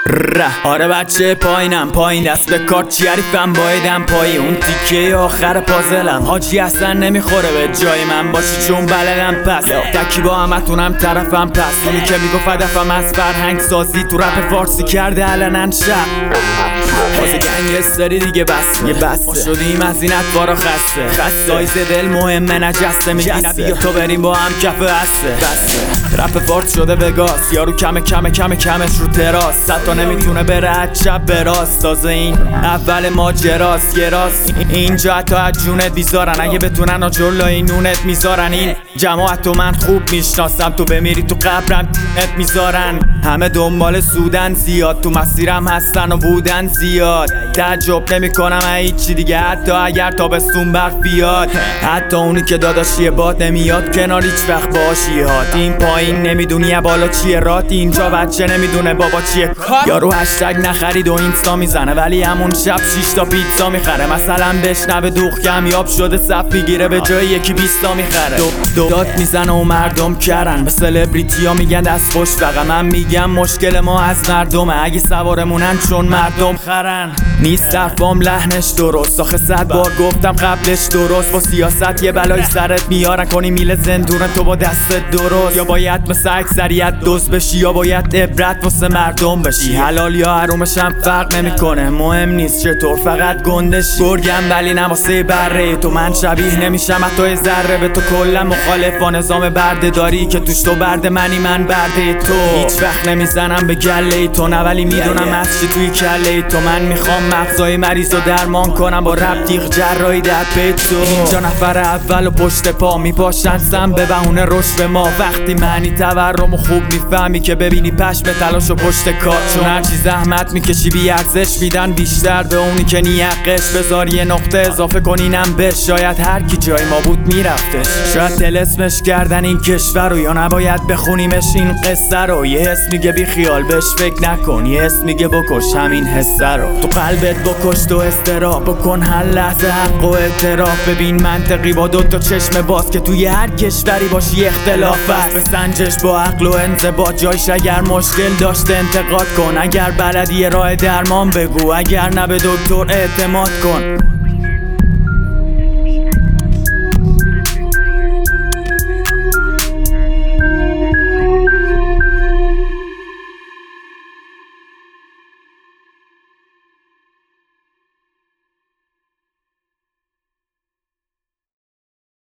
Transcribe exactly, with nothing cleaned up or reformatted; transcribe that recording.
ره. آره بچه پایینم، پایین دست به کار چی حریفم بایدم پایی اون تیکه آخر پازلم. حاجی اصلا نمیخوره به جای من باشی چون بلدم پس تکی با همتونم طرفم پس اونی که میگفت هدفم از فرهنگ سازی تو رپ فارسی کرده علنن شب بازه گنگستری دیگه بس یه بس ما شدیم از این اتوارا خسته خسته سایز دل مهمه نجسته میگی بیا تو بریم با هم کف هسته بسته رپ فارس شده وگاس یارو کمه کمه کمه کمش رو تراس صد تا نمیتونه بره از چپ به راست تازه این اول ماجراست یه راست اینجا حتی از جونت بیزارن اگه بتونن آجرلای نونت میذارن این جماعت تو من خوب میشناسم تو بمیری تو قبرم تیمت میذارن همه دنبال سودن زیاد تو مسیرم هستن و بودن زیاد تعجب نمی کنم هیچی دیگه حتی اگر تابستون برف بیاد حتی اونی که داداشی باد نمیاد کنار هیچ وقت باشی هات این پایین نمیدونی بالا چیه رات اینجا بچه نمیدونه بابا چیه کار یارو هشتگ نخرید و اینستا میزنه ولی همون شب شیش تا پیتزا میخره مثلا بشنوه دوغ کمیاب شده صف میگیره به جای یکی بیستا میخره دو داد میزنه و مردم کرن به سلبریتی ها میگن دست خوش فقط من میگم مشکل ما از مردمه اگه سوارمونن چون مردم خرن نیست حرفام لحنش درست آخه صد بار گفتم قبلش درست با سیاست یه بلای سرت میارن کنی میل زندون تو با دست درست یا باید مثل اکثریت دوست بشی یا باید عبرت واسه مردم بشی حلال یا حرومشم فرق نمیکنه مهم نیست چطور فقط گندشی گرگم ولی نواسه بره تو من شبیه نمیشم حتی ذره به تو کلا مخالف با نظام برده داری که توش تو برده منی من برده تو هیچ وقت نمیزنم به گله تو نه ولی میدونم از چی توی کله تو من میخوام مغزای مریض رو درمان کنم با رپ تیغ جرایی در پیت تو اینجا نفر اول و پشت پا میپاشن سم به بهونه رشد ما وقتی معنی تورم و خوب میفهمی که ببینی پشم تلاش و پشت کار چون هرچی زحمت میکشی بی ارزش میدن بیشتر به اونی که نیقش بذار یه نقطه اضافه کنینم بهش شاید هر کی جای ما بود میرفتش شاید تلسمش کردن این کشور رو یا نباید بخونیمش این قصه رو یه حس میگه بی خیال بهش فکر نکن یه حس میگه بکش همین حسه رو تو قلبت بکش تو استراب بکن هر لحظه حق و اعتراف ببین منطقی با دوتا چشم باز که توی هر کشوری باشی اختلاف است بسنجش با عقل و انضباط جایش اگر مشکل داشته انتقاد کن اگر بلدی راه درمان بگو اگر نه به دکتر اعتماد کن